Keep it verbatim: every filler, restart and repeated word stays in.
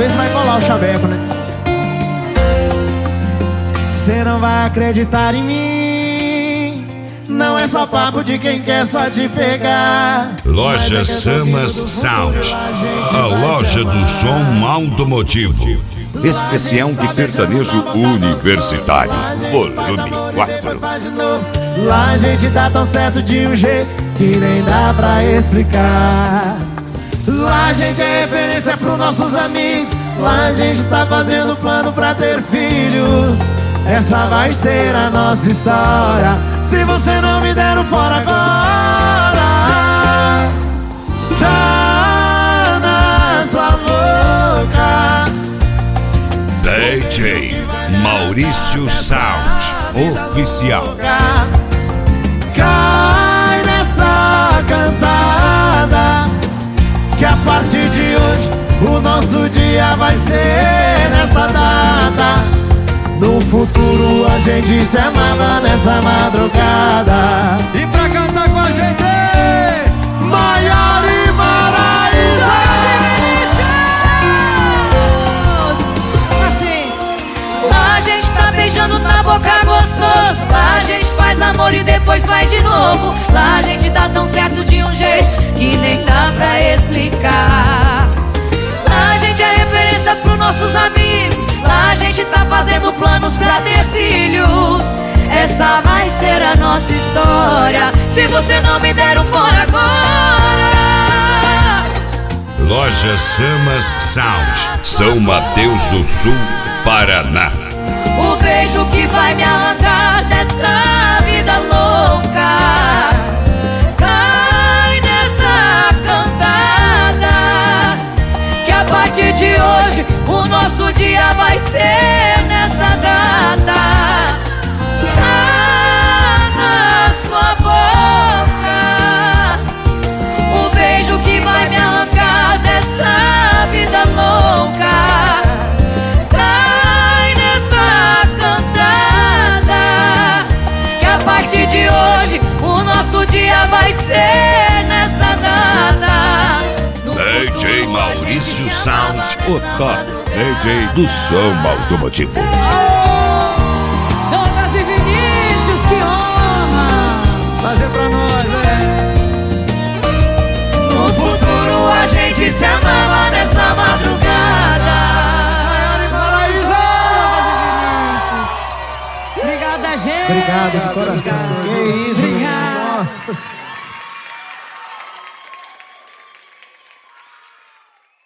ver se vai colar o chaveco, né? Cê não vai acreditar em mim, não é só papo de quem quer só te pegar. Loja Samas Sound, a loja do som automotivo. Especial de sertanejo universitário, volume quatro. Lá a gente dá tão certo de um jeito que nem dá pra explicar. Lá a gente é referência pros nossos amigos. Lá a gente tá fazendo plano pra ter filhos. Essa vai ser a nossa história. Se você não me der um fora agora, tá na sua boca. D J Maurício Sound Oficial. Cai nessa cantada, que a partir de hoje o nosso dia vai ser nessa data. No futuro a gente se amava nessa madrugada. E pra cantar com a gente, Maiara e Maraísa. Assim, lá a gente tá beijando na boca gostoso. Lá a gente faz amor e depois faz de novo. Lá a gente dá tão certo de um jeito que nem dá pra explicar. Lá a gente é referência pros nossos amigos. Lá a gente tá fazendo planos pra ter filhos. Essa vai ser a nossa história. Se você não me der um fora agora. Loja Samas Sound, São Mateus do Sul, Paraná. O beijo que vai me arrancar dessa vida louca. Cai nessa cantada, que a partir de hoje o nosso dia vai ser nessa data. Tá na sua boca. O beijo que vai me arrancar dessa vida louca. Cai nessa cantada, que a partir de hoje o nosso dia vai ser nessa data. D J Maurício Sound, O top D J do som automotivo. Douglas e Vinícius, que honra Fazer pra nós, é. no futuro a gente se amava nessa madrugada. Maiara e Maraísa. Obrigada, gente. Obrigado de coração. Que isso, Obrigado. nossa.